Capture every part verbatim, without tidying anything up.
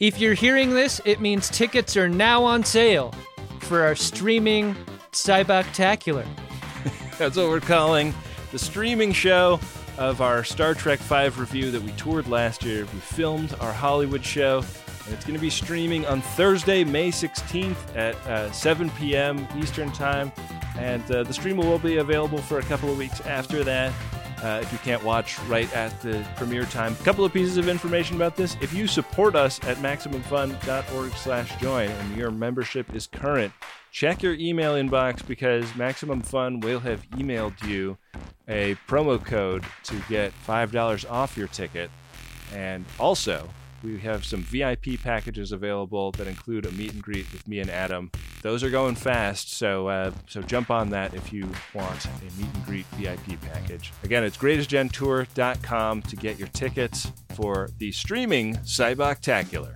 If you're hearing this, it means tickets are now on sale for our streaming Cyboctacular. That's what we're calling the streaming show of our Star Trek five review that we toured last year. We filmed our Hollywood show, and it's going to be streaming on Thursday, May sixteenth at uh, seven p.m. Eastern Time. And uh, the stream will be available for a couple of weeks after that. Uh, if you can't watch right at the premiere time. A couple of pieces of information about this. If you support us at MaximumFun.org slash join and your membership is current, check your email inbox because Maximum Fun will have emailed you a promo code to get five dollars off your ticket. And also, we have some V I P packages available that include a meet and greet with me and Adam. Those are going fast, so uh, so jump on that if you want a meet and greet V I P package. Again, it's greatest gen tour dot com to get your tickets for the streaming Cyboctacular.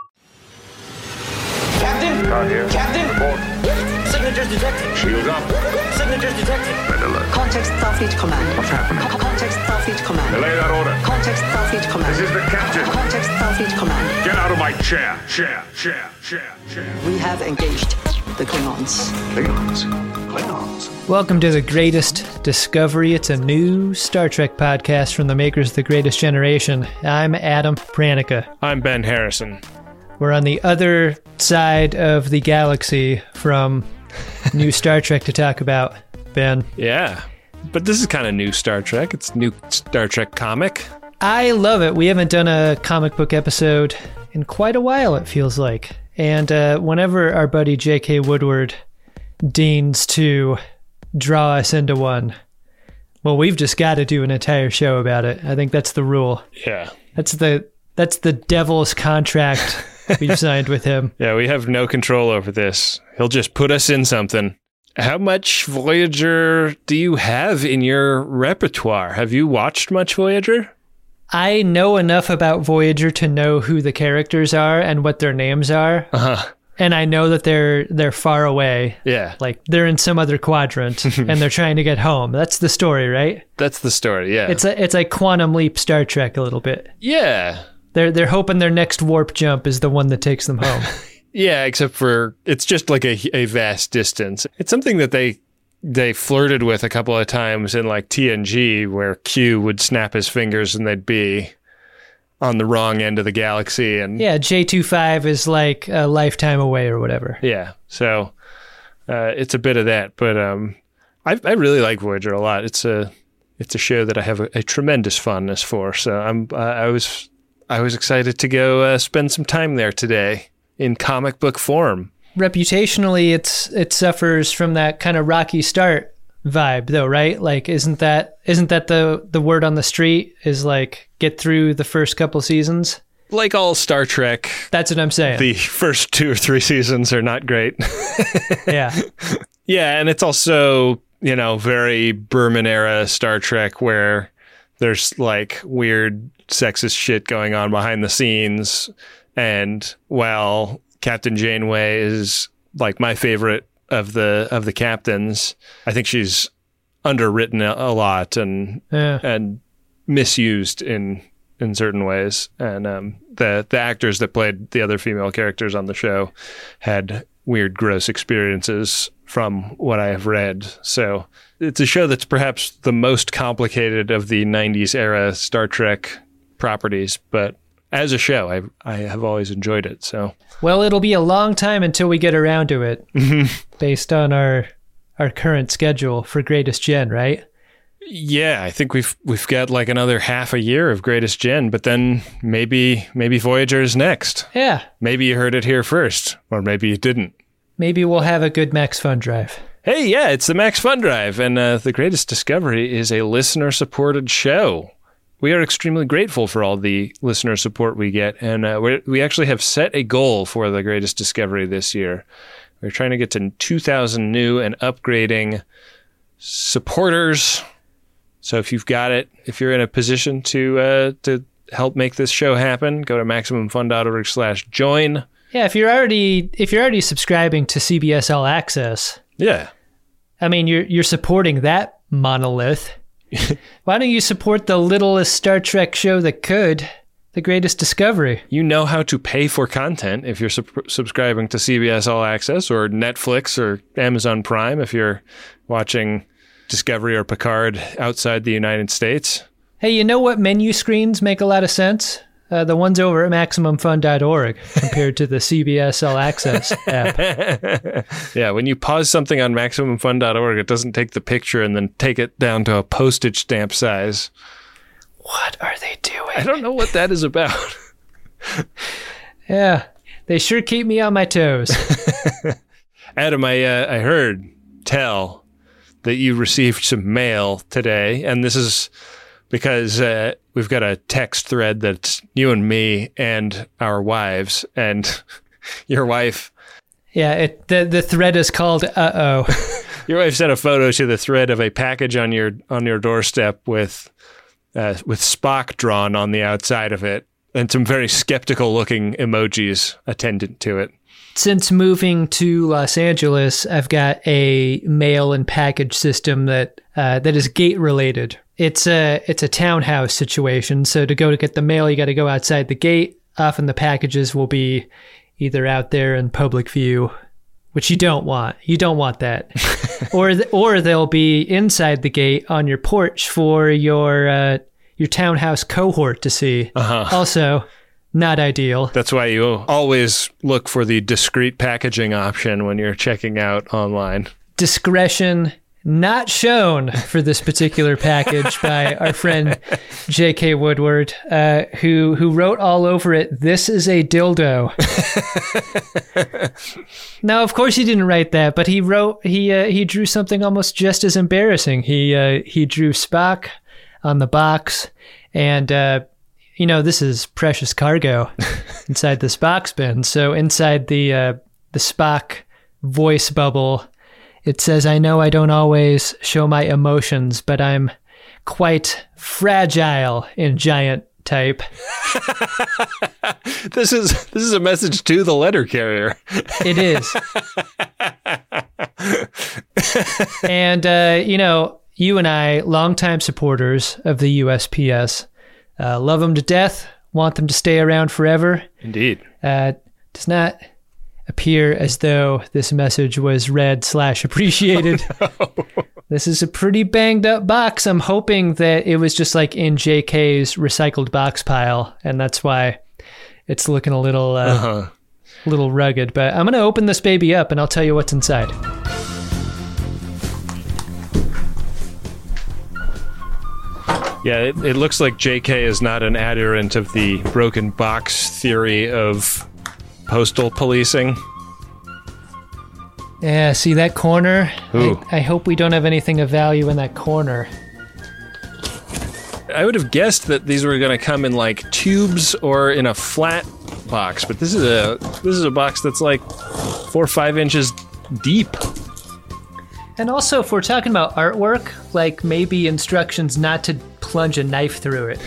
Captain! Not here. Captain! Report. Signatures detected. Shields up. Signatures detected. Red alert. Context Starfleet Command. What's happening? Co- Context Starfleet Command. Relay that order. Context Starfleet Command. This is the captain. Context Starfleet Command. Get out of my chair. Chair, chair, chair, chair. We have engaged the Klingons. Klingons. Klingons. Welcome to The Greatest Discovery. It's a new Star Trek podcast from the makers of The Greatest Generation. I'm Adam Pranica. I'm Ben Harrison. We're on the other side of the galaxy from new Star Trek to talk about, Ben. Yeah, but this is kind of new Star Trek. It's new Star Trek comic. I love it. We haven't done a comic book episode in quite a while, it feels like. And uh, whenever our buddy J K. Woodward deigns to draw us into one, well, we've just got to do an entire show about it. I think that's the rule. Yeah. That's the that's the devil's contract we've signed with him. Yeah, we have no control over this. He'll just put us in something. How much Voyager do you have in your repertoire? Have you watched much Voyager? I know enough about Voyager to know who the characters are and what their names are. Uh-huh. And I know that they're they're far away. Yeah. Like they're in some other quadrant and they're trying to get home. That's the story, right? That's the story, yeah. It's a, it's like Quantum Leap Star Trek a little bit. Yeah. They're they're hoping their next warp jump is the one that takes them home. Yeah, except for it's just like a, a vast distance. It's something that they they flirted with a couple of times in like T N G, where Q would snap his fingers and they'd be on the wrong end of the galaxy. And yeah, J twenty-five is like a lifetime away or whatever. Yeah, so uh, it's a bit of that. But um, I I really like Voyager a lot. It's a it's a show that I have a, a tremendous fondness for. So I'm uh, I was. I was excited to go uh, spend some time there today in comic book form. Reputationally, it's it suffers from that kind of rocky start vibe, though, right? Like, isn't that isn't that the the word on the street? Is like get through the first couple seasons. Like all Star Trek, that's what I'm saying. The first two or three seasons are not great. Yeah, yeah, and it's also, you know, very Berman era Star Trek where there's like weird sexist shit going on behind the scenes. And while Captain Janeway is like my favorite of the of the captains, I think she's underwritten a, a lot and yeah. and misused in in certain ways. And um, the the actors that played the other female characters on the show had weird, gross experiences from what I have read. So it's a show that's perhaps the most complicated of the nineties era Star Trek properties, but as a show, I I have always enjoyed it. So well, it'll be a long time until we get around to it, based on our our current schedule for Greatest Gen, right? Yeah, I think we've we've got like another half a year of Greatest Gen, but then maybe maybe Voyager's next. Yeah, maybe you heard it here first, or maybe you didn't. Maybe we'll have a good Max Fun Drive. Hey, yeah, it's the Max Fun Drive, and uh, The Greatest Discovery is a listener-supported show. We are extremely grateful for all the listener support we get, and uh, we we actually have set a goal for The Greatest Discovery this year. We're trying to get to two thousand new and upgrading supporters. So if you've got it, if you're in a position to uh, to help make this show happen, go to MaximumFun.org slash join. Yeah, if you're already if you're already subscribing to C B S All Access, yeah, I mean you're you're supporting that monolith. Why don't you support the littlest Star Trek show that could? the greatest discovery. You know how to pay for content if you're sub- subscribing to C B S All Access or Netflix or Amazon Prime if you're watching Discovery or Picard outside the United States. Hey, you know what menu screens make a lot of sense? Uh, the ones over at Maximum Fun dot org compared to the C B S All Access app. Yeah, when you pause something on Maximum Fun dot org, it doesn't take the picture and then take it down to a postage stamp size. What are they doing? I don't know what that is about. Yeah, they sure keep me on my toes. Adam, I, uh, I heard tell that you received some mail today, and this is because uh, we've got a text thread that's you and me and our wives, and your wife. Yeah, it, the the thread is called Uh-oh. Your wife sent a photo to the thread of a package on your on your doorstep with uh, with Spock drawn on the outside of it, and some very skeptical looking emojis attendant to it. Since moving to Los Angeles, I've got a mail and package system that uh, that is gate related. It's a it's a townhouse situation. So to go to get the mail, you got to go outside the gate. Often the packages will be either out there in public view, which you don't want. You don't want that, or th- or they'll be inside the gate on your porch for your uh, your townhouse cohort to see. Uh-huh. Also, not ideal. That's why you always look for the discrete packaging option when you're checking out online. Discretion not shown for this particular package by our friend J K Woodward, uh, who who wrote all over it, "This is a dildo." Now, of course, he didn't write that, but he wrote he uh, he drew something almost just as embarrassing. He uh, he drew Spock on the box, and uh, you know this is precious cargo inside this box bin. So inside the uh, the Spock voice bubble, it says, "I know I don't always show my emotions, but I'm quite fragile," in giant type. This is this is a message to the letter carrier. It is. And, uh, you know, you and I, longtime supporters of the U S P S, uh, love them to death, want them to stay around forever. Indeed. Uh, does not appear as though this message was read slash appreciated. No. This is a pretty banged up box. I'm hoping that it was just like in J K's recycled box pile, and that's why it's looking a little uh, uh-huh. little rugged. But I'm going to open this baby up and I'll tell you what's inside. Yeah, it, it looks like J K is not an adherent of the broken box theory of postal policing. Yeah, see that corner? Ooh. I, I hope we don't have anything of value in that corner. I would have guessed that these were going to come in like tubes or in a flat box, but this is a this is a box that's like four or five inches deep. And also, if we're talking about artwork, like maybe instructions not to plunge a knife through it.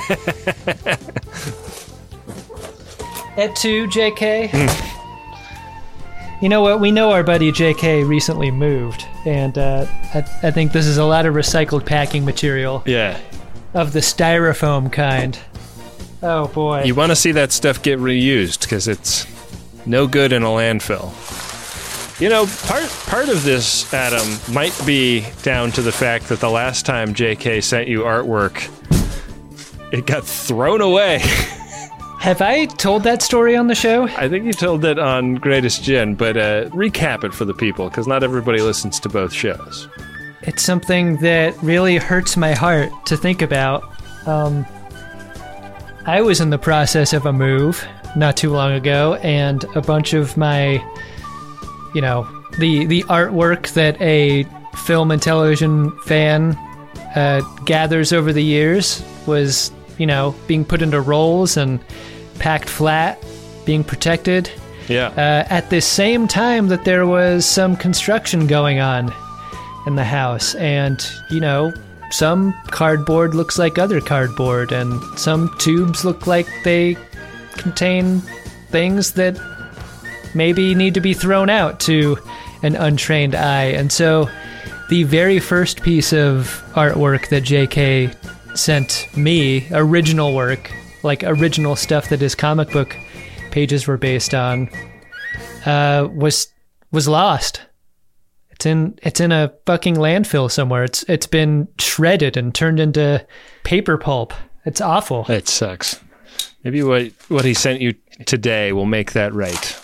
Et tu, J K? Mm. You know what? We know our buddy J K recently moved, and uh, I, I think this is a lot of recycled packing material. Yeah. Of the styrofoam kind. Oh, boy. You want to see that stuff get reused, because it's no good in a landfill. You know, part part of this, Adam, might be down to the fact that the last time J K sent you artwork, it got thrown away. Have I told that story on the show? I think you told it on Greatest Gin, but uh, recap it for the people, because not everybody listens to both shows. It's something that really hurts my heart to think about. Um, I was in the process of a move not too long ago, and a bunch of my, you know, the, the artwork that a film and television fan uh, gathers over the years was, you know, being put into rolls and packed flat, being protected. Yeah. Uh, at the same time that there was some construction going on in the house, and, you know, some cardboard looks like other cardboard, and some tubes look like they contain things that maybe need to be thrown out to an untrained eye. And so the very first piece of artwork that J K sent me, original work, like original stuff that his comic book pages were based on, uh, was was lost. It's in it's in a fucking landfill somewhere. It's it's been shredded and turned into paper pulp. It's awful. That sucks. Maybe what what he sent you today will make that right.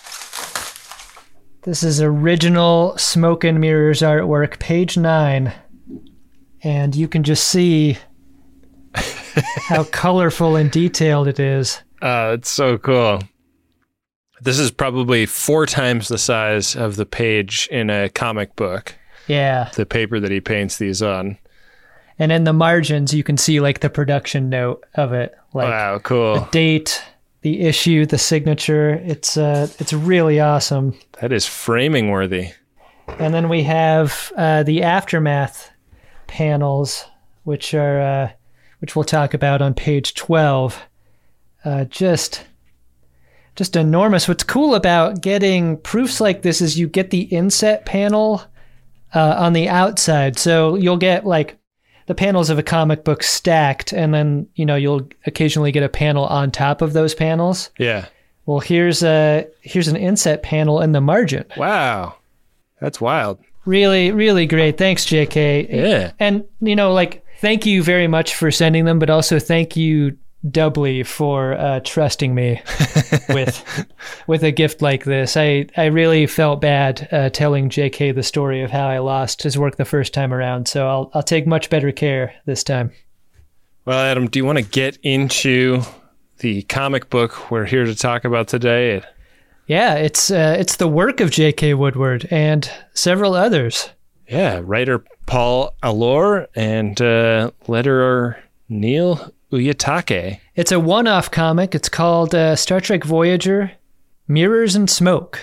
This is original Smoke and Mirrors artwork, page nine. And you can just see how colorful and detailed it is. Uh, it's so cool. This is probably four times the size of the page in a comic book. Yeah. The paper that he paints these on. And in the margins, you can see like the production note of it. Like wow, cool. The date, the issue, the signature. It's uh, it's really awesome. That is framing worthy. And then we have uh, the Aftermath panels, which are uh, which we'll talk about on page twelve. Uh, just just enormous. What's cool about getting proofs like this is you get the inset panel uh, on the outside. So you'll get like the panels of a comic book stacked, and then, you know, you'll occasionally get a panel on top of those panels. Yeah. Well, here's a here's an inset panel in the margin. Wow. That's wild. Really, really great. Thanks, J K. Yeah. And, you know, like, thank you very much for sending them, but also thank you doubly for uh, trusting me with with a gift like this. I, I really felt bad uh, telling J K the story of how I lost his work the first time around, so I'll I'll take much better care this time. Well, Adam, do you want to get into the comic book we're here to talk about today? Yeah, it's uh, it's the work of J K Woodward and several others. Yeah, writer Paul Allor and uh, letterer Neil Uyetake. It's a one-off comic. It's called uh, Star Trek Voyager, Mirrors and Smoke.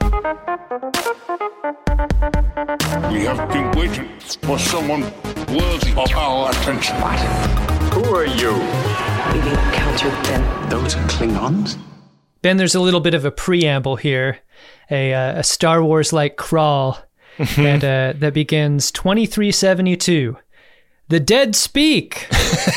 We have been waiting for someone worthy of our attention. What? Who are you? We've encountered them. Those are Klingons? Ben, there's a little bit of a preamble here, a, uh, a Star Wars-like crawl that, uh, that begins twenty-three seventy-two. The dead speak!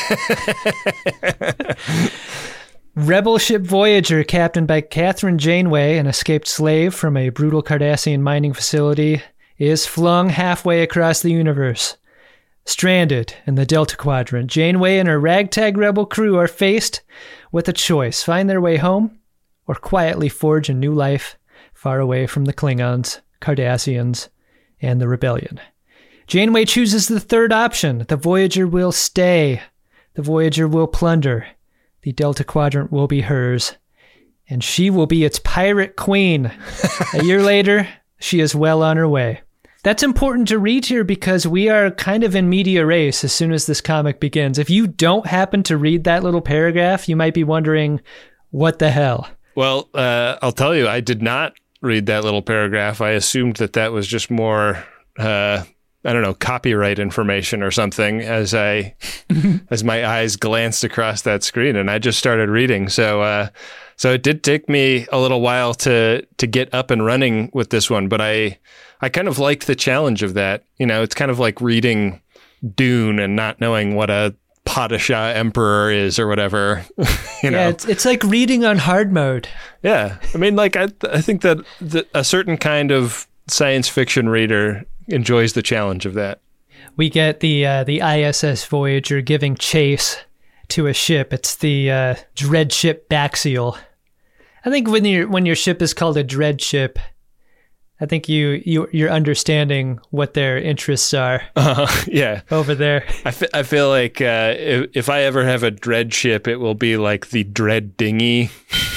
Rebel ship Voyager, captained by Catherine Janeway, an escaped slave from a brutal Cardassian mining facility, is flung halfway across the universe. Stranded in the Delta Quadrant, Janeway and her ragtag rebel crew are faced with a choice: find their way home or quietly forge a new life far away from the Klingons, Cardassians, and the Rebellion. Janeway chooses the third option. The Voyager will stay. The Voyager will plunder. The Delta Quadrant will be hers. And she will be its pirate queen. A year later, she is well on her way. That's important to read here because we are kind of in media res as soon as this comic begins. If you don't happen to read that little paragraph, you might be wondering, what the hell? Well, uh, I'll tell you, I did not read that little paragraph. I assumed that that was just more... Uh, I don't know, copyright information or something as I, as my eyes glanced across that screen, and I just started reading. So, uh, so it did take me a little while to, to get up and running with this one, but I, I kind of liked the challenge of that. You know, it's kind of like reading Dune and not knowing what a Padishah emperor is or whatever, you know. Yeah, it's, it's like reading on hard mode. Yeah. I mean, like, I, I think that the, a certain kind of science fiction reader enjoys the challenge of that. We get the uh, the I S S Voyager giving chase to a ship. It's the uh, dread ship Baxial. I think when your when your ship is called a dread ship, I think you you you're understanding what their interests are. Uh, yeah, over there. I, f- I feel like uh, if, if I ever have a dread ship, it will be like the dread dinghy.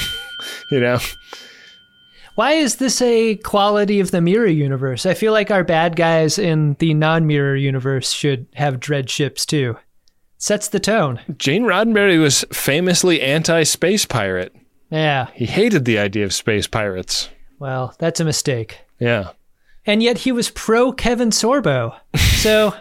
You know. Why is this a quality of the Mirror universe? I feel like our bad guys in the non-Mirror universe should have dread ships too. Sets the tone. Gene Roddenberry was famously anti-space pirate. Yeah. He hated the idea of space pirates. Well, that's a mistake. Yeah. And yet he was pro Kevin Sorbo. So,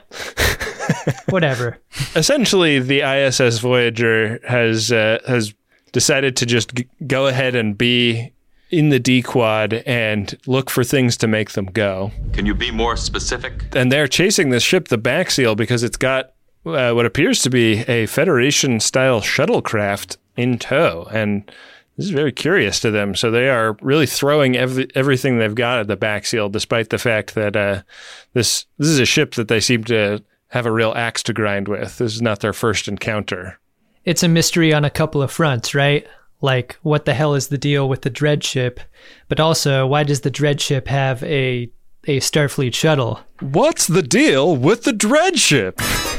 whatever. Essentially, the I S S Voyager has uh, has decided to just g- go ahead and be in the D-Quad and look for things to make them go. Can you be more specific? And they're chasing this ship, the Baxial, because it's got uh, what appears to be a Federation-style shuttlecraft in tow. And this is very curious to them. So they are really throwing every, everything they've got at the back seal, despite the fact that uh, this this is a ship that they seem to have a real axe to grind with. This is not their first encounter. It's a mystery on a couple of fronts, right? Like, what the hell is the deal with the Dread ship? But also, why does the Dread ship have a a Starfleet shuttle? What's the deal with the Dread ship?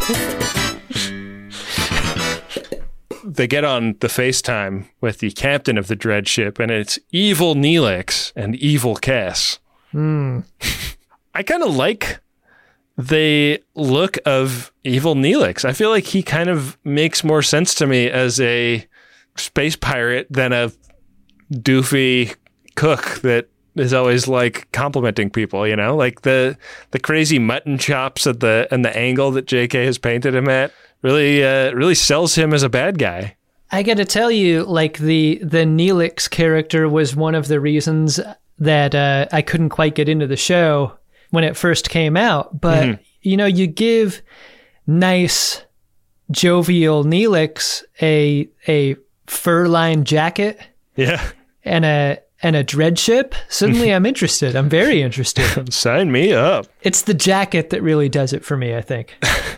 They get on the FaceTime with the captain of the Dread ship, and it's evil Neelix and evil Cass. Hmm. I kind of like the look of evil Neelix. I feel like he kind of makes more sense to me as a space pirate than a doofy cook that is always like complimenting people, you know, like the the crazy mutton chops at the and the angle that J K has painted him at really uh, really sells him as a bad guy. I got to tell you, like the the Neelix character was one of the reasons that uh, I couldn't quite get into the show when it first came out. But mm-hmm. you know, you give nice, jovial Neelix a a fur-lined jacket, yeah, and a and a dread ship. Suddenly, I'm interested. I'm very interested. Sign me up. It's the jacket that really does it for me, I think.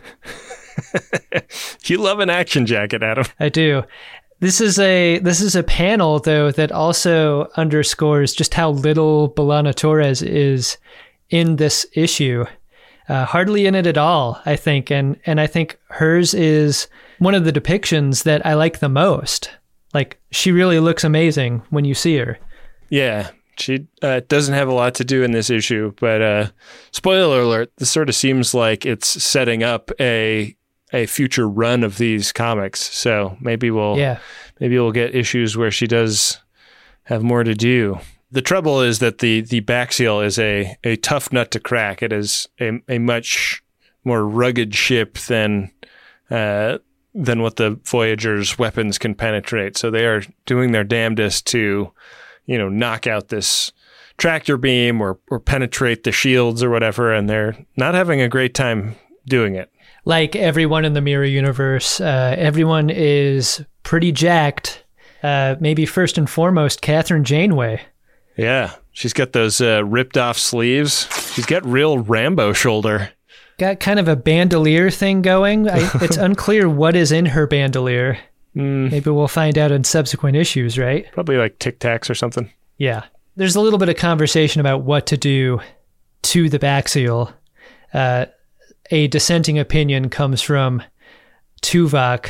You love an action jacket, Adam. I do. This is a this is a panel though that also underscores just how little B'Elanna Torres is in this issue. Uh, hardly in it at all, I think, and and I think hers is one of the depictions that I like the most. Like, she really looks amazing when you see her. Yeah, she uh, doesn't have a lot to do in this issue, but uh, spoiler alert, this sort of seems like it's setting up a a future run of these comics. So maybe we'll yeah. maybe we'll get issues where she does have more to do. The trouble is that the the back seal is a, a tough nut to crack. It is a, a much more rugged ship than uh, than what the Voyager's weapons can penetrate. So they are doing their damnedest to, you know, knock out this tractor beam or, or penetrate the shields or whatever, and they're not having a great time doing it. Like everyone in the Mirror Universe, uh, everyone is pretty jacked. Uh, maybe first and foremost, Catherine Janeway. Yeah, she's got those uh, ripped off sleeves. She's got real Rambo shoulder. Got kind of a bandolier thing going. I, it's unclear what is in her bandolier. Mm. Maybe we'll find out in subsequent issues, right? Probably like Tic Tacs or something. Yeah. There's a little bit of conversation about what to do to the back seal. Uh, a dissenting opinion comes from Tuvok,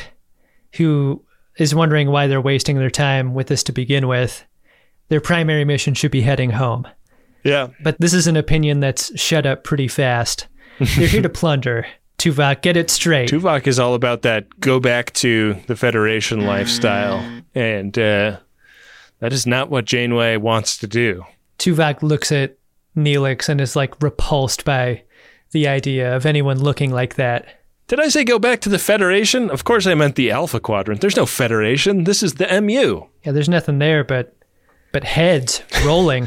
who is wondering why they're wasting their time with this to begin with. Their primary mission should be heading home. Yeah. But this is an opinion that's shut up pretty fast. They're here to plunder. Tuvok, get it straight. Tuvok is all about that go back to the Federation lifestyle. And uh, that is not what Janeway wants to do. Tuvok looks at Neelix and is like repulsed by the idea of anyone looking like that. Did I say go back to the Federation? Of course I meant the Alpha Quadrant. There's no Federation. This is the M U. Yeah, there's nothing there but but heads rolling.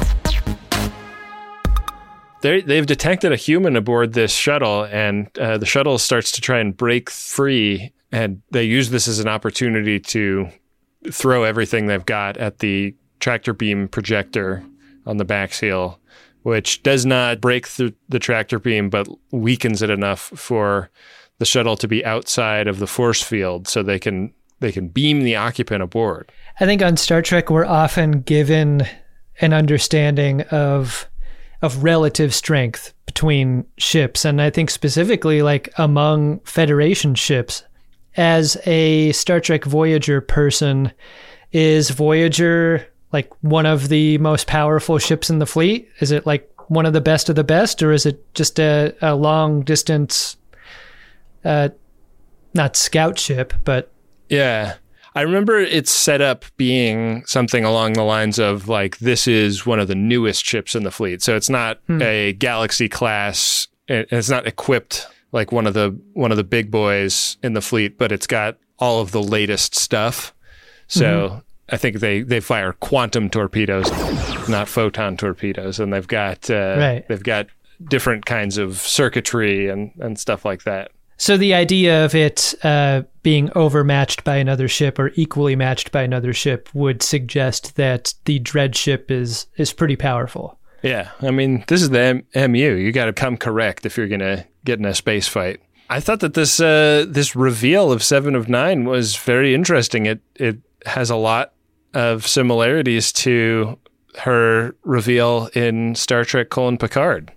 They they've detected a human aboard this shuttle, and uh, the shuttle starts to try and break free, and they use this as an opportunity to throw everything they've got at the tractor beam projector on the back seal, which does not break through the tractor beam, but weakens it enough for the shuttle to be outside of the force field, so they can they can beam the occupant aboard. I think on Star Trek we're often given an understanding of of relative strength between ships, and I think specifically like among Federation ships. As a Star Trek Voyager person, is Voyager like one of the most powerful ships in the fleet? Is it like one of the best of the best, or is it just a, a long distance, uh, not scout ship, but... Yeah. I remember it's set up being something along the lines of like, this is one of the newest ships in the fleet. So it's not hmm. a Galaxy class. It's not equipped like one of the one of the big boys in the fleet, but it's got all of the latest stuff. So mm-hmm. I think they, they fire quantum torpedoes, not photon torpedoes, and they've got uh, right. they've got different kinds of circuitry and, and stuff like that. So the idea of it uh, being overmatched by another ship or equally matched by another ship would suggest that the Dread ship is is pretty powerful. Yeah, I mean, this is the M- MU. You got to come correct if you're going to get in a space fight. I thought that this uh, this reveal of Seven of Nine was very interesting. It it has a lot of similarities to her reveal in Star Trek: Colon Picard.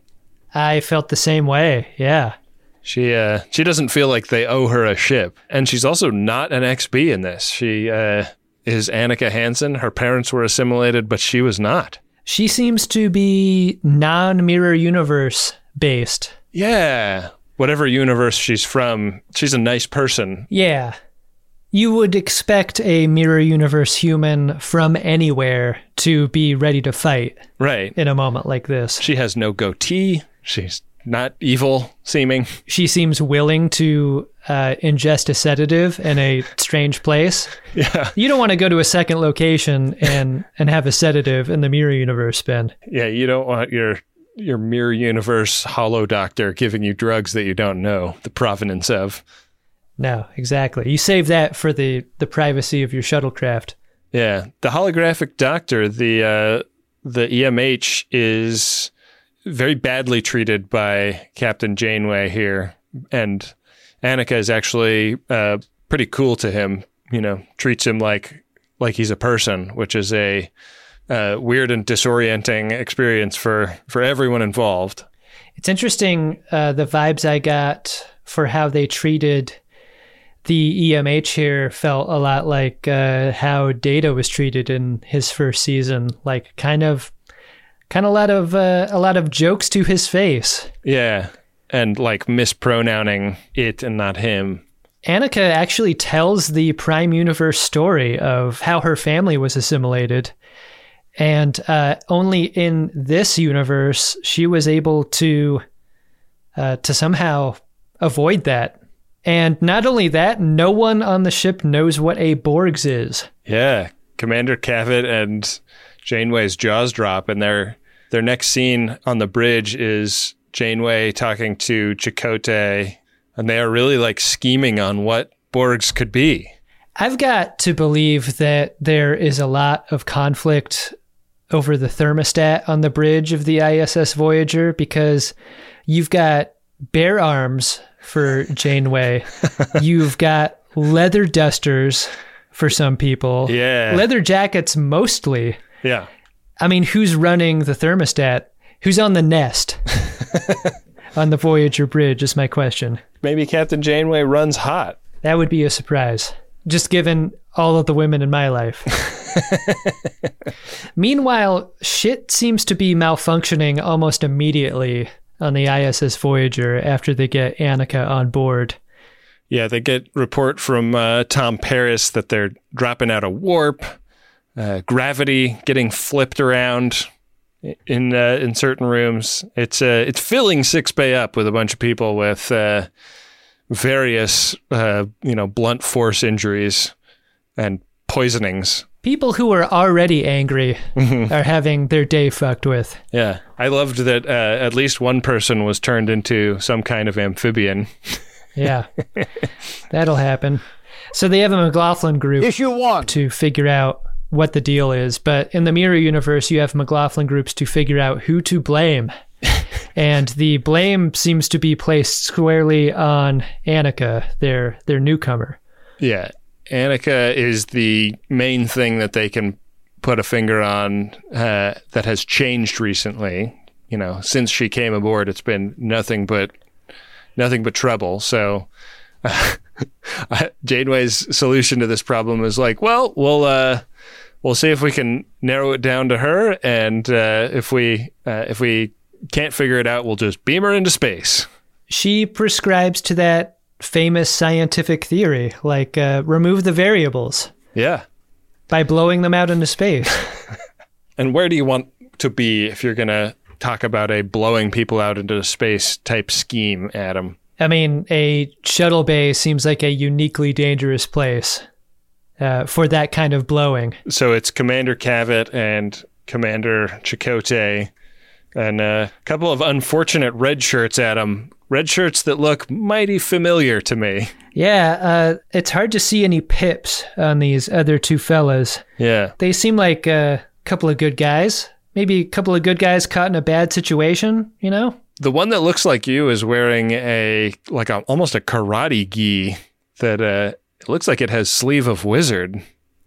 I felt the same way, yeah. She uh, she doesn't feel like they owe her a ship. And she's also not an X B in this. She uh, is Annika Hansen. Her parents were assimilated, but she was not. She seems to be non-mirror universe based. Yeah. Whatever universe she's from, she's a nice person. Yeah. You would expect a mirror universe human from anywhere to be ready to fight. Right. In a moment like this. She has no goatee. She's not evil seeming. She seems willing to uh, ingest a sedative in a strange place. Yeah. You don't want to go to a second location and, and have a sedative in the mirror universe, Ben. Yeah, you don't want your your mirror universe hollow doctor giving you drugs that you don't know the provenance of. No, exactly. You save that for the, the privacy of your shuttlecraft. Yeah. The holographic doctor, the uh, the E M H is very badly treated by Captain Janeway here, and Annika is actually uh, pretty cool to him. You know, treats him like like he's a person, which is a uh, weird and disorienting experience for for everyone involved. It's interesting uh, the vibes I got for how they treated the E M H here felt a lot like uh, how Data was treated in his first season, like kind of. Kind of a lot of uh, a lot of jokes to his face. Yeah, and like mispronouncing it and not him. Annika actually tells the Prime Universe story of how her family was assimilated, and uh, only in this universe she was able to uh, to somehow avoid that. And not only that, no one on the ship knows what a Borgs is. Yeah, Commander Cavett and Janeway's jaws drop, and their their next scene on the bridge is Janeway talking to Chakotay, and they are really like scheming on what Borgs could be. I've got to believe that there is a lot of conflict over the thermostat on the bridge of the I S S Voyager, because you've got bare arms for Janeway, you've got leather dusters for some people, yeah, leather jackets mostly. Yeah. I mean, who's running the thermostat? Who's on the nest on the Voyager bridge is my question. Maybe Captain Janeway runs hot. That would be a surprise, just given all of the women in my life. Meanwhile, shit seems to be malfunctioning almost immediately on the I S S Voyager after they get Annika on board. Yeah, they get report from uh, Tom Paris that they're dropping out of warp. Uh, gravity getting flipped around in uh, in certain rooms. It's uh, it's filling Six Bay up with a bunch of people with uh, various uh, you know blunt force injuries and poisonings. People who are already angry are having their day fucked with. Yeah, I loved that uh, at least one person was turned into some kind of amphibian. Yeah, that'll happen. So they have a McLaughlin group Issue one. to figure out what the deal is, but in the mirror universe you have McLaughlin groups to figure out who to blame. And the blame seems to be placed squarely on Annika, their their newcomer. Yeah, Annika is the main thing that they can put a finger on uh, that has changed recently. You know, since she came aboard, it's been nothing but nothing but trouble. So uh, Janeway's solution to this problem is like, well, we'll uh, we'll see if we can narrow it down to her, and uh, if we uh, if we can't figure it out, we'll just beam her into space. She prescribes to that famous scientific theory, like uh, remove the variables. Yeah. By blowing them out into space. And where do you want to be if you're going to talk about a blowing people out into space type scheme, Adam? I mean, a shuttle bay seems like a uniquely dangerous place uh, for that kind of blowing. So it's Commander Cavett and Commander Chakotay and a couple of unfortunate red shirts, Adam, red shirts that look mighty familiar to me. Yeah, uh, it's hard to see any pips on these other two fellas. Yeah. They seem like a couple of good guys. Maybe a couple of good guys caught in a bad situation, you know? The one that looks like you is wearing a, like a, almost a karate gi that uh, it looks like it has sleeve of wizard.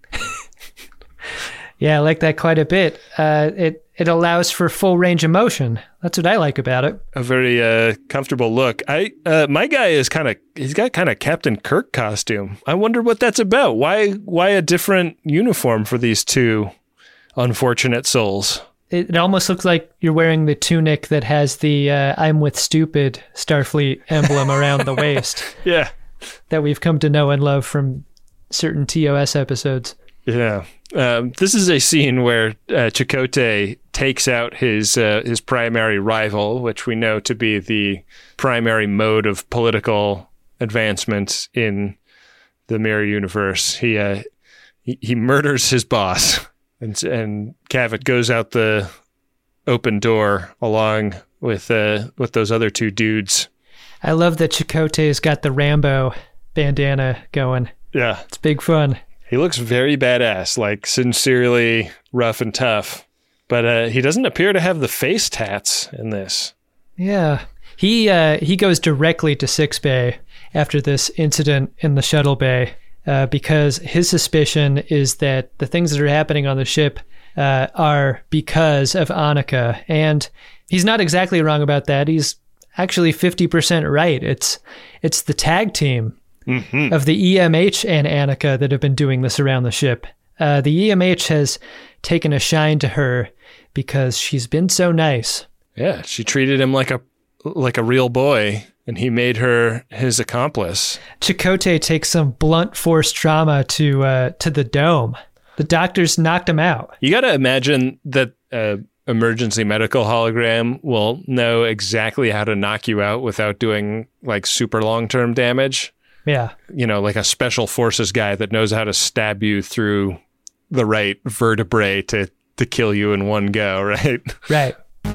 Yeah, I like that quite a bit. Uh, it it allows for full range of motion. That's what I like about it. A very uh, comfortable look. I uh, my guy is kind of he's got kind of Captain Kirk costume. I wonder what that's about. Why why a different uniform for these two unfortunate souls? It, it almost looks like you're wearing the tunic that has the uh, "I'm with stupid" Starfleet emblem around the waist. Yeah, that we've come to know and love from certain T O S episodes. Yeah. Um, this is a scene where uh, Chakotay takes out his uh, his primary rival, which we know to be the primary mode of political advancement in the Mirror Universe. He uh, he, he murders his boss, and and Cavett goes out the open door along with uh, with those other two dudes. I love that Chakotay's got the Rambo bandana going. Yeah, it's big fun. He looks very badass, like sincerely rough and tough. But uh, he doesn't appear to have the face tats in this. Yeah. He uh, he goes directly to Sickbay after this incident in the shuttle bay uh, because his suspicion is that the things that are happening on the ship uh, are because of Annika. And he's not exactly wrong about that. He's actually fifty percent right. It's it's the tag team. Mm-hmm. Of the E M H and Annika that have been doing this around the ship. Uh, the E M H has taken a shine to her because she's been so nice. Yeah, she treated him like a like a real boy, and he made her his accomplice. Chakotay takes some blunt force trauma to uh, to the dome. The doctors knocked him out. You got to imagine that uh, emergency medical hologram will know exactly how to knock you out without doing like super long-term damage. Yeah. You know, like a special forces guy that knows how to stab you through the right vertebrae to, to kill you in one go, right? Right.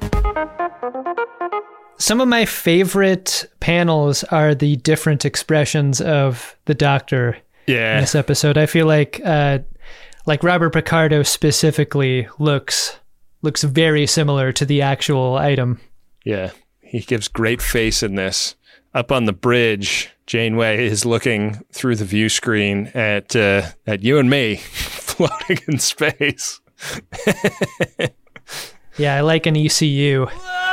Some of my favorite panels are the different expressions of the Doctor yeah. in this episode. I feel like uh, like Robert Picardo specifically looks looks very similar to the actual item. Yeah. He gives great face in this. Up on the bridge, Janeway is looking through the view screen at uh, at you and me floating in space. Yeah, I like an E C U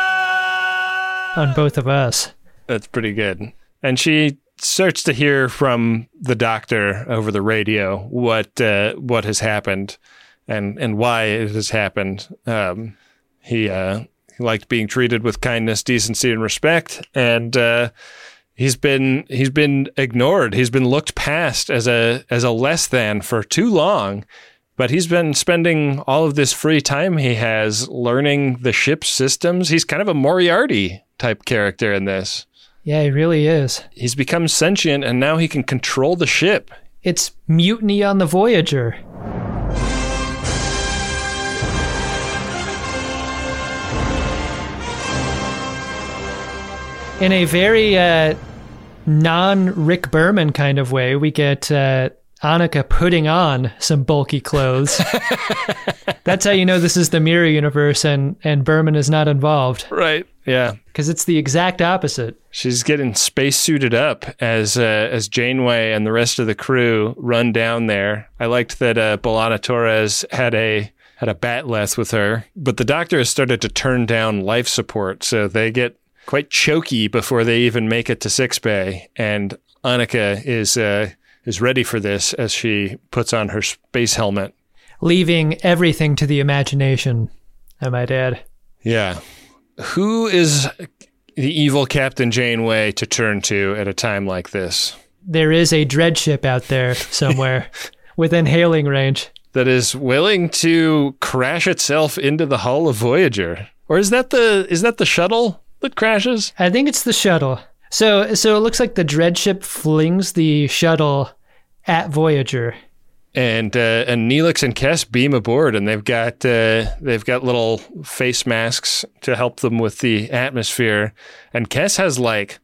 on both of us. That's pretty good. And she starts to hear from the Doctor over the radio what uh, what has happened and, and why it has happened. Um, he... Uh, He liked being treated with kindness, decency, and respect, and uh, he's been he's been ignored. He's been looked past as a as a less than for too long. But he's been spending all of this free time he has learning the ship's systems. He's kind of a Moriarty type character in this. Yeah, he really is. He's become sentient, and now he can control the ship. It's mutiny on the Voyager. In a very uh, non-Rick Berman kind of way, we get uh, Annika putting on some bulky clothes. That's how you know this is the Mirror Universe and, and Berman is not involved. Right, yeah. Because it's the exact opposite. She's getting space-suited up as uh, as Janeway and the rest of the crew run down there. I liked that uh, B'Elanna Torres had a had a batleth with her, but the Doctor has started to turn down life support, so they get quite choky before they even make it to Sickbay, and Annika is uh, is ready for this as she puts on her space helmet. Leaving everything to the imagination, I might add. Yeah. Who is the evil Captain Janeway to turn to at a time like this? There is a dread ship out there somewhere within hailing range. That is willing to crash itself into the hull of Voyager. Or is that the is that the shuttle that crashes? I think it's the shuttle. So so it looks like the dread ship flings the shuttle at Voyager. And uh, and Neelix and Kes beam aboard, and they've got uh, they've got little face masks to help them with the atmosphere. And Kes has like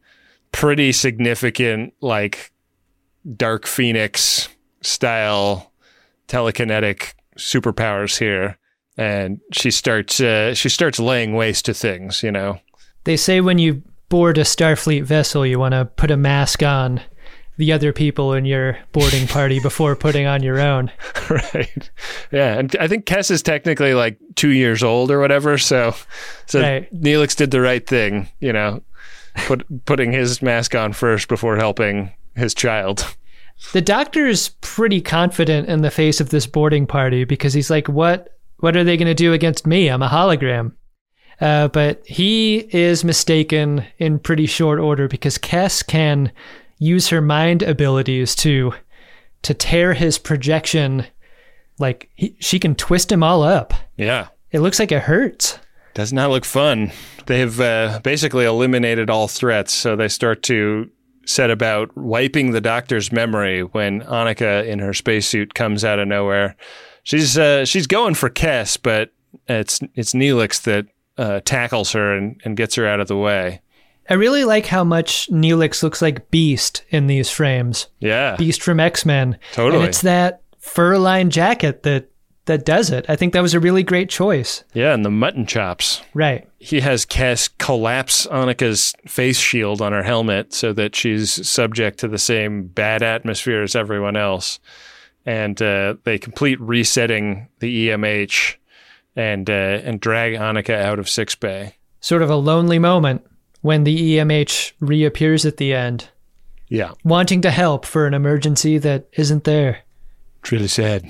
pretty significant, like, Dark Phoenix style telekinetic superpowers here. And she starts uh, she starts laying waste to things, you know. They say when you board a Starfleet vessel, you want to put a mask on the other people in your boarding party before putting on your own. Right. Yeah. And I think Kes is technically like two years old or whatever. So, so right. Neelix did the right thing, you know, put, putting his mask on first before helping his child. The doctor is pretty confident in the face of this boarding party because he's like, what, what are they going to do against me? I'm a hologram. Uh, but he is mistaken in pretty short order because Kes can use her mind abilities to to tear his projection. Like, he, she can twist him all up. Yeah. It looks like it hurts. Does not look fun. They have uh, basically eliminated all threats, so they start to set about wiping the doctor's memory when Annika in her spacesuit comes out of nowhere. She's uh, she's going for Kes, but it's it's Neelix that uh, tackles her and, and gets her out of the way. I really like how much Neelix looks like Beast in these frames. Yeah. Beast from X-Men. Totally. And it's that fur-lined jacket that, that does it. I think that was a really great choice. Yeah, and the mutton chops. Right. He has Kes collapse Annika's face shield on her helmet so that she's subject to the same bad atmosphere as everyone else. And uh, they complete resetting the E M H and, uh, and drag Annika out of sickbay. Sort of a lonely moment when the E M H reappears at the end. Yeah. Wanting to help for an emergency that isn't there. It's really sad.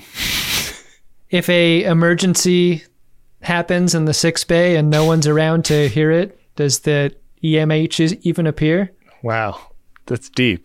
If a emergency happens in the sick bay and no one's around to hear it, does the E M H even appear? Wow. That's deep.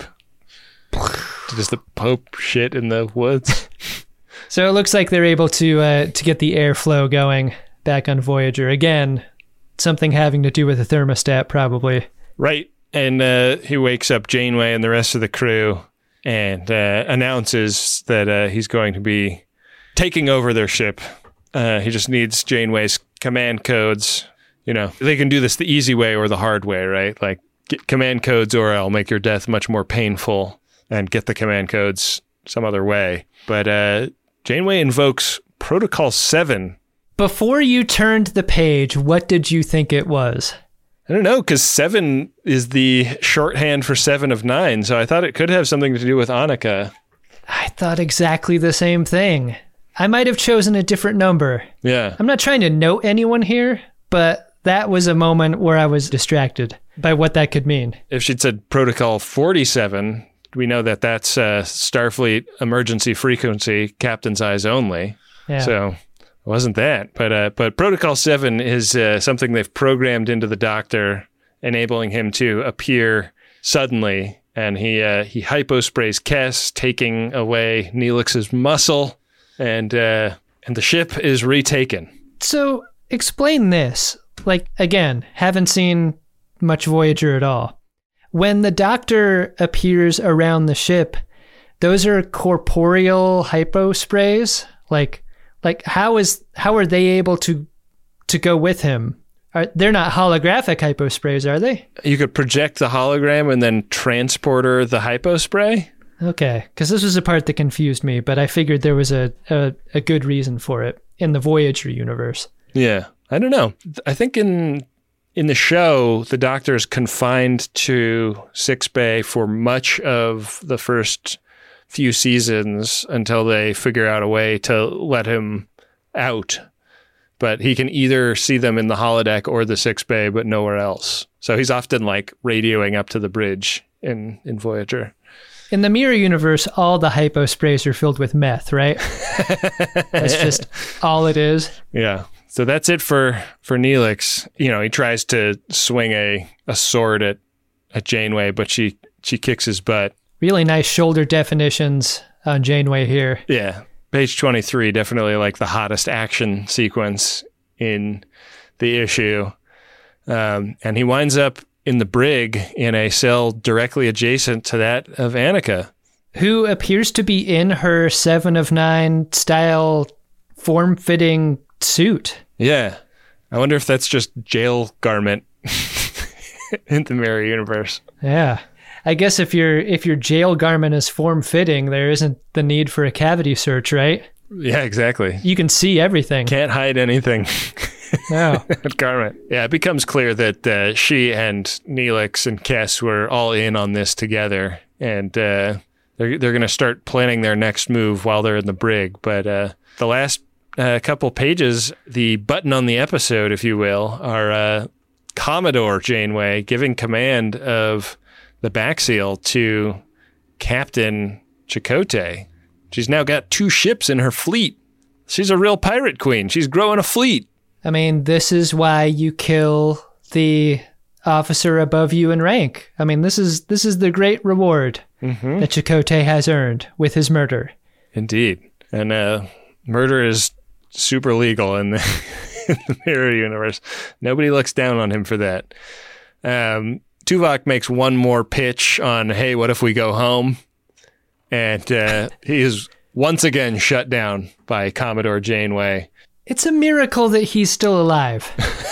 Does the Pope shit in the woods? So it looks like they're able to uh, to get the airflow going back on Voyager. Again, something having to do with the thermostat, probably. Right. And uh, he wakes up Janeway and the rest of the crew and uh, announces that uh, he's going to be taking over their ship. Uh, he just needs Janeway's command codes. You know, they can do this the easy way or the hard way, right? Like, get command codes or I'll make your death much more painful, and get the command codes some other way. But uh, Janeway invokes Protocol seven. Before you turned the page, what did you think it was? I don't know, because seven is the shorthand for seven of nine, so I thought it could have something to do with Annika. I thought exactly the same thing. I might have chosen a different number. Yeah. I'm not trying to note anyone here, but that was a moment where I was distracted by what that could mean. If she'd said Protocol forty-seven, we know that that's uh, Starfleet emergency frequency, captain's eyes only. Yeah. So it wasn't that. But uh, but Protocol seven is uh, something they've programmed into the Doctor, enabling him to appear suddenly. And he uh, he hyposprays Kes, taking away Neelix's muscle, and uh, and the ship is retaken. So explain this. Like, again, haven't seen much Voyager at all. When the Doctor appears around the ship, those are corporeal hyposprays. Like, like how is how are they able to to go with him? Are, they're not holographic hyposprays, are they? You could project the hologram and then transporter the hypospray? Okay, because this was the part that confused me, but I figured there was a, a, a good reason for it in the Voyager universe. Yeah, I don't know. I think in in the show, the Doctor is confined to sickbay for much of the first few seasons until they figure out a way to let him out. But he can either see them in the holodeck or the sickbay, but nowhere else. So he's often like radioing up to the bridge in, in Voyager. In the Mirror universe, all the hyposprays are filled with meth, right? That's just all it is. Yeah. So that's it for, for Neelix. You know, he tries to swing a, a sword at, at Janeway, but she, she kicks his butt. Really nice shoulder definitions on Janeway here. Yeah. Page twenty-three, definitely like the hottest action sequence in the issue. Um, and he winds up in the brig in a cell directly adjacent to that of Annika, who appears to be in her Seven of Nine style form-fitting suit. Yeah. I wonder if that's just jail garment. in the Mirror Universe. Yeah. I guess if your if your jail garment is form-fitting, there isn't the need for a cavity search, right? Yeah, exactly. You can see everything. Can't hide anything. No. Garment. Yeah, it becomes clear that uh, she and Neelix and Kes were all in on this together, and uh, they're they're going to start planning their next move while they're in the brig. But uh, the last uh, couple pages, the button on the episode, if you will, are uh, Commodore Janeway giving command of the backseal to Captain Chakotay. She's now got two ships in her fleet. She's a real pirate queen. She's growing a fleet. I mean, this is why you kill the officer above you in rank. I mean, this is this is the great reward mm-hmm. that Chakotay has earned with his murder. Indeed. And uh, murder is super legal in the, in the Mirror Universe. Nobody looks down on him for that. Um, Tuvok makes one more pitch on, hey, what if we go home? And uh, he is once again shut down by Commodore Janeway. It's a miracle that he's still alive.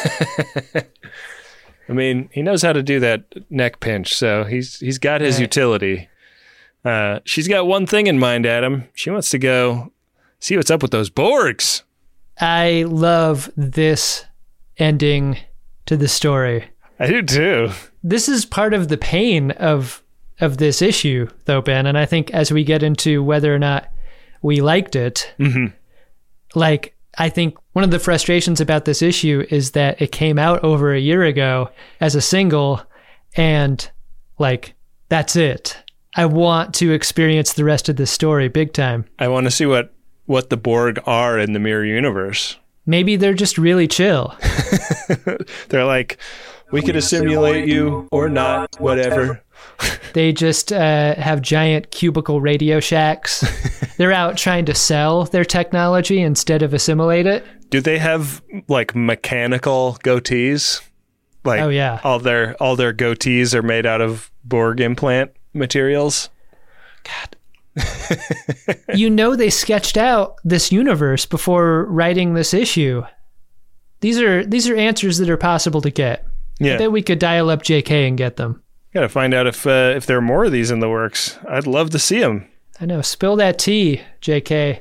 I mean, he knows how to do that neck pinch, so he's he's got his right. utility. Uh, she's got one thing in mind, Adam. She wants to go see what's up with those Borgs. I love this ending to the story. I do too. This is part of the pain of of this issue, though, Ben, and I think as we get into whether or not we liked it, mm-hmm. like, I think one of the frustrations about this issue is that it came out over a year ago as a single, and, like, that's it. I want to experience the rest of this story big time. I want to see what, what the Borg are in the Mirror Universe. Maybe they're just really chill. They're like, we could assimilate you or not, whatever. They just uh, have giant cubicle Radio Shacks. They're out trying to sell their technology instead of assimilate it. Do they have like mechanical goatees? Like, oh yeah, all their all their goatees are made out of Borg implant materials. God, you know they sketched out this universe before writing this issue. These are these are answers that are possible to get. Yeah, I bet we could dial up J K and get them. Gotta find out if uh, if there are more of these in the works. I'd love to see them. I know. Spill that tea, J K.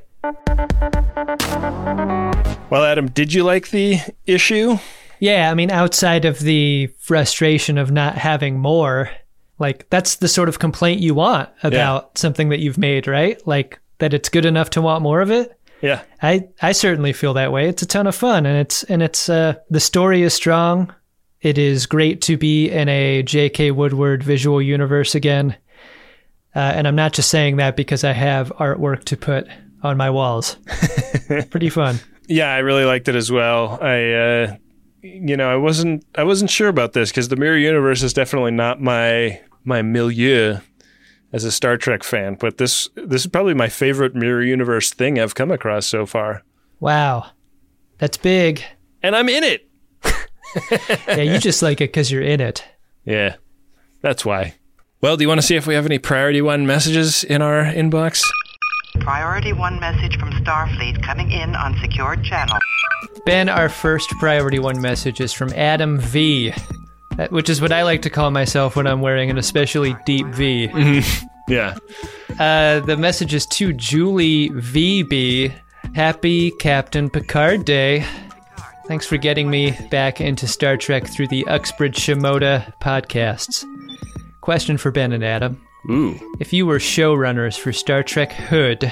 Well, Adam, did you like the issue? Yeah, I mean, outside of the frustration of not having more, like, that's the sort of complaint you want about yeah. something that you've made, right? Like, that it's good enough to want more of it. Yeah. I, I certainly feel that way. It's a ton of fun, and it's and it's uh, the story is strong. It is great to be in a J K. Woodward visual universe again. Uh, and I'm not just saying that because I have artwork to put on my walls. Pretty fun. Yeah, I really liked it as well. I, uh, you know, I wasn't I wasn't sure about this because the Mirror Universe is definitely not my my milieu as a Star Trek fan. But this this is probably my favorite Mirror Universe thing I've come across so far. Wow, that's big. And I'm in it. Yeah, you just like it because you're in it. Yeah, that's why. Well, do you want to see if we have any Priority One messages in our inbox? Priority One message from Starfleet coming in on secured channel. Ben, our first Priority One message is from Adam V, which is what I like to call myself when I'm wearing an especially deep V. Mm-hmm. Yeah. Uh, the message is to Julie V B. Happy Captain Picard Day. Thanks for getting me back into Star Trek through the Uxbridge Shimoda podcasts. Question for Ben and Adam. Ooh. If you were showrunners for Star Trek Hood,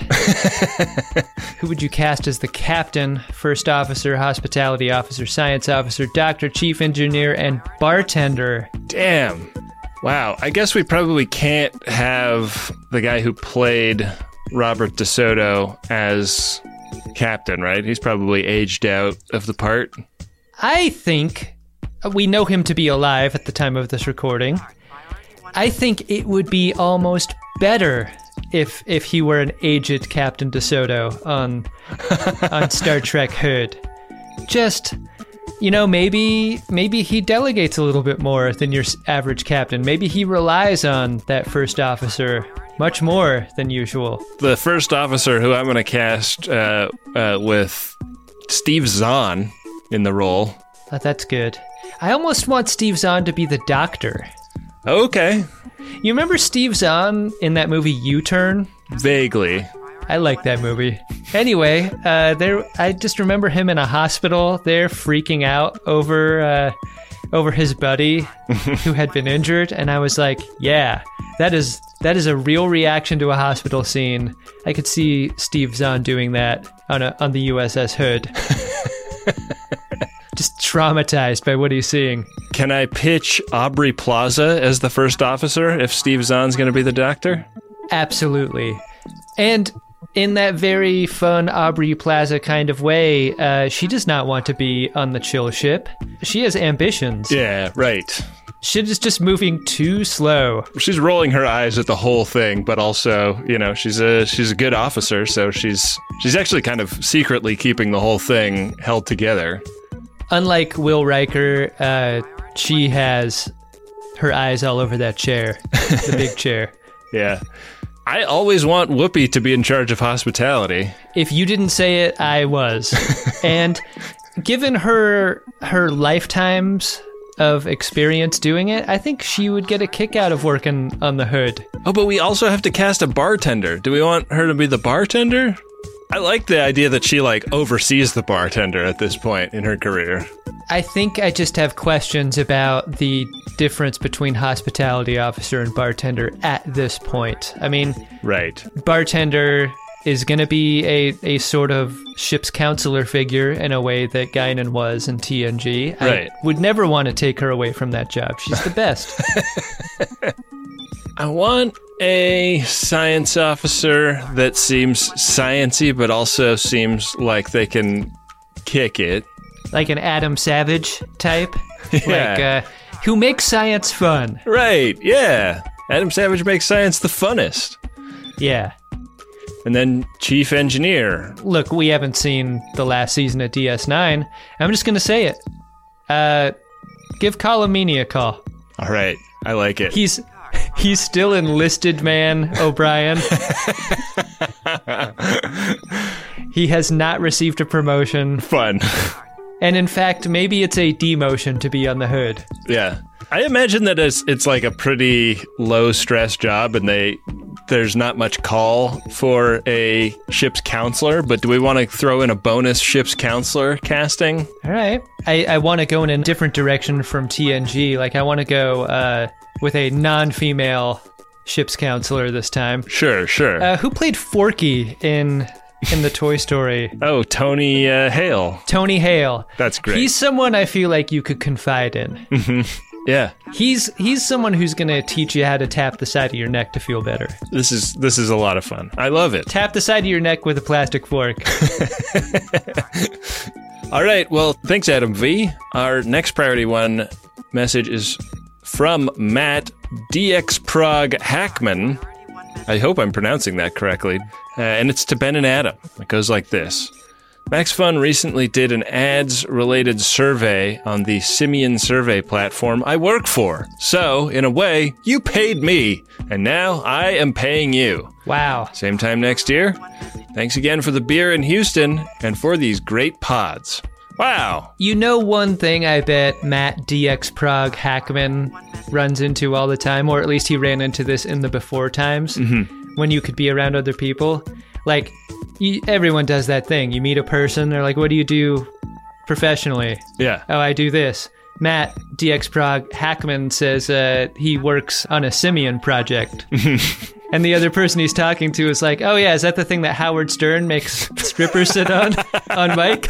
who would you cast as the captain, first officer, hospitality officer, science officer, doctor, chief engineer, and bartender? Damn. Wow. I guess we probably can't have the guy who played Robert DeSoto as captain, right? He's probably aged out of the part. I think we know him to be alive at the time of this recording. I think it would be almost better if if he were an aged Captain DeSoto on on Star Trek Hood. Just, you know, maybe maybe he delegates a little bit more than your average captain. Maybe he relies on that first officer much more than usual. The first officer who I'm going to cast uh, uh, with Steve Zahn in the role. Oh, that's good. I almost want Steve Zahn to be the doctor. Okay. You remember Steve Zahn in that movie U-Turn? Vaguely. I like that movie. Anyway, uh, there. I just remember him in a hospital there freaking out over uh, over his buddy who had been injured, and I was like, yeah, that is that is a real reaction to a hospital scene. I could see Steve Zahn doing that on a on the U S S Hood. Just traumatized by what he's seeing. Can I pitch Aubrey Plaza as the first officer if Steve Zahn's going to be the doctor? Absolutely. And in that very fun Aubrey Plaza kind of way, uh, she does not want to be on the chill ship. She has ambitions. Yeah, right. Shit is just moving too slow. She's rolling her eyes at the whole thing, but also, you know, she's a she's a good officer, so she's she's actually kind of secretly keeping the whole thing held together. Unlike Will Riker, uh, she has her eyes all over that chair, the big chair. Yeah. I always want Whoopi to be in charge of hospitality. If you didn't say it, I was. And given her her lifetimes of experience doing it, I think she would get a kick out of working on the Hood. Oh, but we also have to cast a bartender. Do we want her to be the bartender? I like the idea that she, like, oversees the bartender at this point in her career. I think I just have questions about the difference between hospitality officer and bartender at this point. I mean, right. Bartender is going to be a, a sort of ship's counselor figure in a way that Guinan was in T N G. Right. I would never want to take her away from that job. She's the best. I want a science officer that seems sciencey, but also seems like they can kick it. Like an Adam Savage type? Yeah. Like, uh, who makes science fun. Right, yeah. Adam Savage makes science the funnest. Yeah. And then chief engineer. Look, we haven't seen the last season of D S nine. I'm just going to say it. Uh, give Colomini a call. All right, I like it. He's he's still enlisted man O'Brien. He has not received a promotion. Fun. And in fact, maybe it's a demotion to be on the Hood. Yeah. I imagine that it's, it's like a pretty low-stress job, and they there's not much call for a ship's counselor, but do we want to throw in a bonus ship's counselor casting? All right. I, I want to go in a different direction from T N G. Like, I want to go uh, with a non-female ship's counselor this time. Sure, sure. Uh, who played Forky in... in the Toy Story? Oh, Tony uh, Hale. Tony Hale. That's great. He's someone I feel like you could confide in. Mm-hmm. Yeah. He's he's someone who's going to teach you how to tap the side of your neck to feel better. This is this is a lot of fun. I love it. Tap the side of your neck with a plastic fork. All right. Well, thanks, Adam V. Our next Priority One message is from Matt D X Prague Hackman. I hope I'm pronouncing that correctly. Uh, and it's to Ben and Adam. It goes like this. Max Fun recently did an ads-related survey on the Simian survey platform I work for. So, in a way, you paid me, and now I am paying you. Wow. Same time next year. Thanks again for the beer in Houston, and for these great pods. Wow. You know one thing I bet Matt D X Prague Hackman runs into all the time, or at least he ran into this in the before times, mm-hmm. when you could be around other people. Like, you, everyone does that thing. You meet a person, they're like, what do you do professionally? Yeah. Oh, I do this. Matt D X Prague Hackman says uh, he works on a Simian project. And the other person he's talking to is like, oh yeah, is that the thing that Howard Stern makes strippers sit on on mic?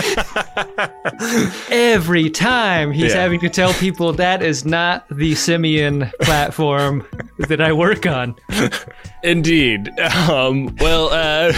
Every time he's Yeah. having to tell people that is not the Simian platform that I work on. Indeed. Um, well, uh,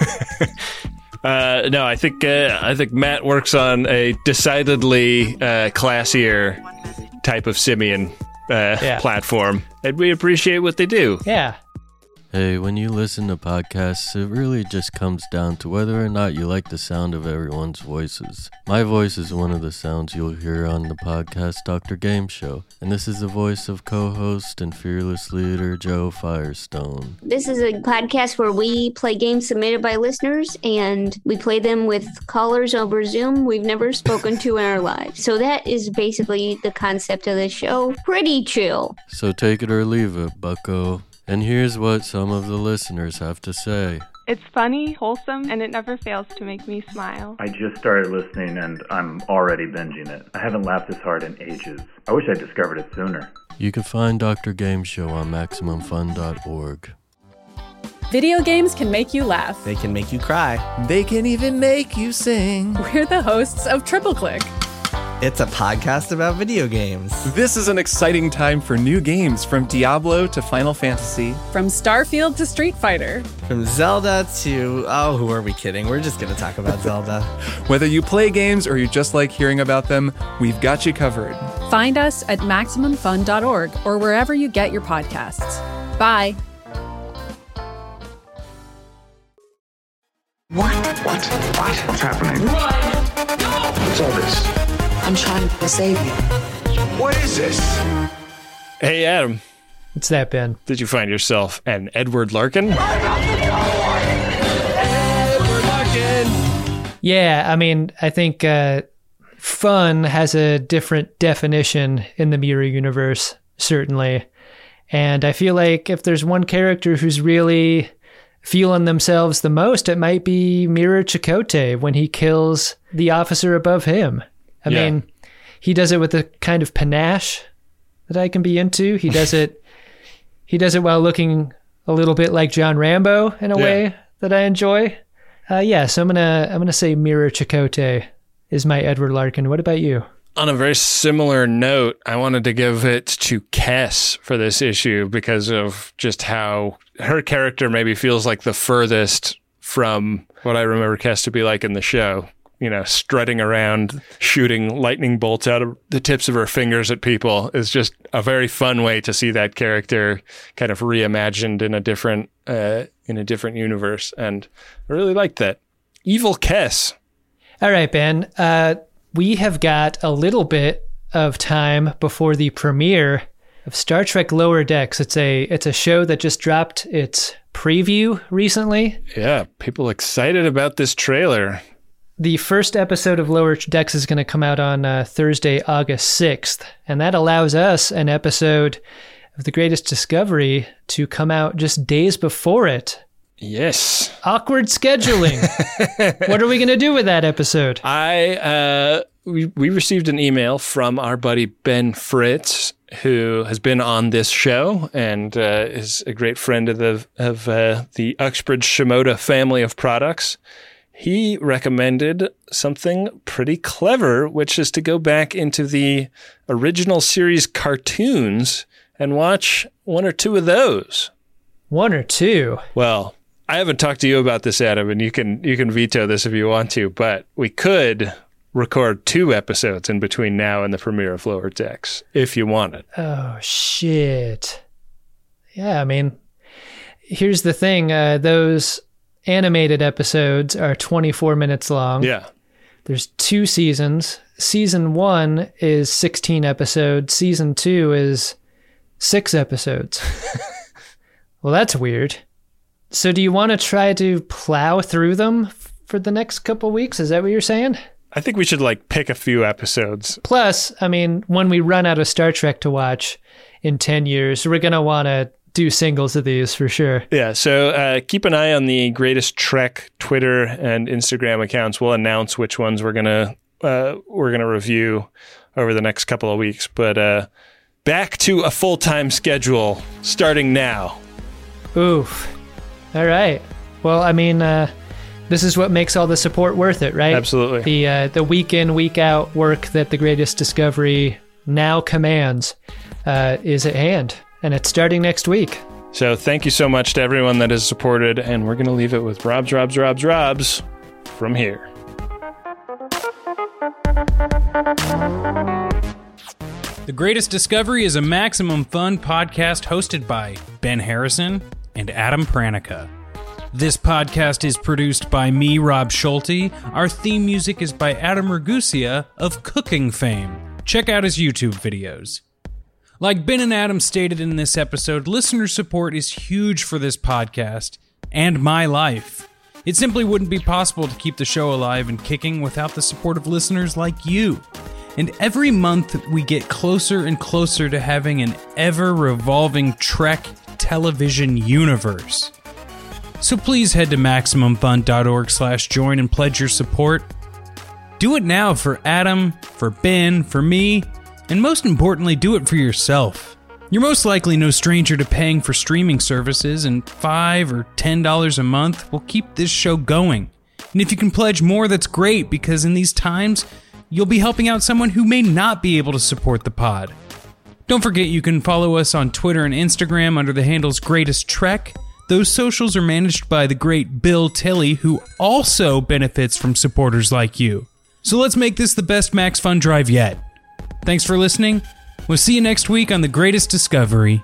uh, no, I think uh, I think Matt works on a decidedly uh, classier type of Simian uh, Yeah. platform, and we appreciate what they do. Yeah. Hey, when you listen to podcasts, it really just comes down to whether or not you like the sound of everyone's voices. My voice is one of the sounds you'll hear on the podcast Doctor Game Show, and this is the voice of co-host and fearless leader Joe Firestone. This is a podcast where we play games submitted by listeners, and we play them with callers over Zoom we've never spoken to in our lives. So that is basically the concept of the show. Pretty chill. So take it or leave it, bucko. And here's what some of the listeners have to say. It's funny, wholesome, and it never fails to make me smile. I just started listening and I'm already binging it. I haven't laughed this hard in ages. I wish I discovered it sooner. You can find Doctor Game Show on Maximum Fun dot org. Video games can make you laugh. They can make you cry. They can even make you sing. We're the hosts of Triple Click. It's a podcast about video games. This is an exciting time for new games, from Diablo to Final Fantasy. From Starfield to Street Fighter. From Zelda to... Oh, who are we kidding? We're just going to talk about Zelda. Whether you play games or you just like hearing about them, we've got you covered. Find us at Maximum Fun dot org or wherever you get your podcasts. Bye. What? What? What? What's happening? Run! No! What's all this? I'm trying to save you. What is this? Hey, Adam. What's that, Ben? Did you find yourself an Edward Larkin? Edward Larkin! Yeah, I mean, I think uh, fun has a different definition in the Mirror universe, certainly. And I feel like if there's one character who's really feeling themselves the most, it might be Mirror Chakotay when he kills the officer above him. I yeah. mean, he does it with a kind of panache that I can be into. He does it he does it while looking a little bit like John Rambo in a yeah. way that I enjoy. Uh, yeah, so I'm gonna I'm gonna say Mirror Chakotay is my Edward Larkin. What about you? On a very similar note, I wanted to give it to Kess for this issue because of just how her character maybe feels like the furthest from what I remember Kess to be like in the show. You know, strutting around, shooting lightning bolts out of the tips of her fingers at people is just a very fun way to see that character kind of reimagined in a different, uh, in a different universe. And I really liked that. Evil Kess. All right, Ben. Uh, we have got a little bit of time before the premiere of Star Trek Lower Decks. It's a it's a show that just dropped its preview recently. Yeah, people excited about this trailer. The first episode of Lower Decks is going to come out on uh, Thursday, August sixth, and that allows us an episode of The Greatest Discovery to come out just days before it. Yes. Awkward scheduling. What are we going to do with that episode? I uh, we we received an email from our buddy Ben Fritz, who has been on this show and uh, is a great friend of the of uh, the Uxbridge Shimoda family of products. He recommended something pretty clever, which is to go back into the original series cartoons and watch one or two of those. One or two? Well, I haven't talked to you about this, Adam, and you can you can veto this if you want to, but we could record two episodes in between now and the premiere of Lower Decks, if you wanted. Oh, shit. Yeah, I mean, here's the thing. Uh, those animated episodes are twenty-four minutes long. Yeah. There's two seasons. Season one is sixteen episodes. Season two is six episodes. Well, that's weird. So do you want to try to plow through them for the next couple weeks? Is that what you're saying? I think we should like pick a few episodes. Plus, I mean, when we run out of Star Trek to watch in ten years, we're going to want to do singles of these for sure. Yeah, so uh, keep an eye on the Greatest Trek Twitter and Instagram accounts. We'll announce which ones we're gonna uh, we're gonna review over the next couple of weeks. But uh, back to a full time schedule starting now. Oof. All right. Well, I mean, uh, this is what makes all the support worth it, right? Absolutely. The uh, the week in, week out work that the Greatest Discovery now commands uh, is at hand. And it's starting next week. So thank you so much to everyone that has supported, and we're going to leave it with Rob's, Rob's, Rob's, Rob's from here. The Greatest Discovery is a Maximum Fun podcast hosted by Ben Harrison and Adam Pranica. This podcast is produced by me, Rob Schulte. Our theme music is by Adam Ragusia of cooking fame. Check out his YouTube videos. Like Ben and Adam stated in this episode, listener support is huge for this podcast and my life. It simply wouldn't be possible to keep the show alive and kicking without the support of listeners like you. And every month we get closer and closer to having an ever-revolving Trek television universe. So please head to MaximumFun.org slash join and pledge your support. Do it now for Adam, for Ben, for me, and most importantly, do it for yourself. You're most likely no stranger to paying for streaming services, and five dollars or ten dollars a month will keep this show going. And if you can pledge more, that's great, because in these times, you'll be helping out someone who may not be able to support the pod. Don't forget you can follow us on Twitter and Instagram under the handles Greatest Trek. Those socials are managed by the great Bill Tilley, who also benefits from supporters like you. So let's make this the best Max Fun Drive yet. Thanks for listening. We'll see you next week on The Greatest Discovery.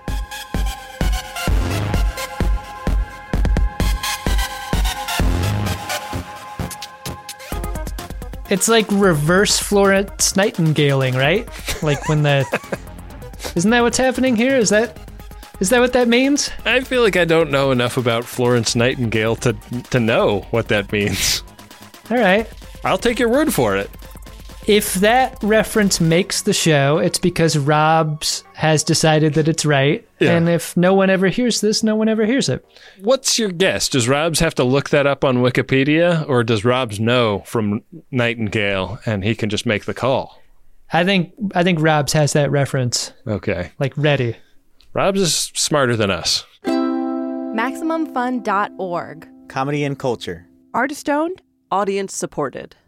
It's like reverse Florence Nightingale-ing, right? Like when the... Isn't that what's happening here? Is that is that what that means? I feel like I don't know enough about Florence Nightingale to to know what that means. All right. I'll take your word for it. If that reference makes the show, it's because Robs has decided that it's right. Yeah. And if no one ever hears this, no one ever hears it. What's your guess? Does Robs have to look that up on Wikipedia, or does Robs know from Nightingale and he can just make the call? I think I think Robs has that reference. Okay. Like ready. Robs is smarter than us. Maximum Fun dot org. Comedy and culture. Artist owned, audience supported.